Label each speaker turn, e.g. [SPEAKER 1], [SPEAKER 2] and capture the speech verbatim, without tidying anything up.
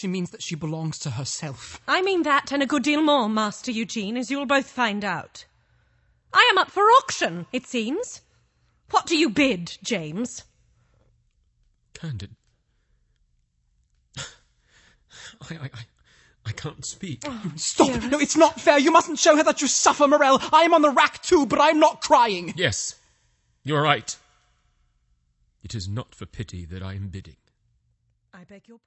[SPEAKER 1] She means that she belongs to herself.
[SPEAKER 2] I mean that and a good deal more, Master Eugene, as you'll both find out. I am up for auction, it seems. What do you bid, James?
[SPEAKER 3] Candid. I, I, I, I can't speak.
[SPEAKER 2] Oh,
[SPEAKER 1] Stop!
[SPEAKER 2] dearest.
[SPEAKER 1] No, it's not fair. You mustn't show her that you suffer, Morel. I am on the rack too, but I'm not crying.
[SPEAKER 3] Yes, you're right. It is not for pity that I am bidding.
[SPEAKER 2] I beg your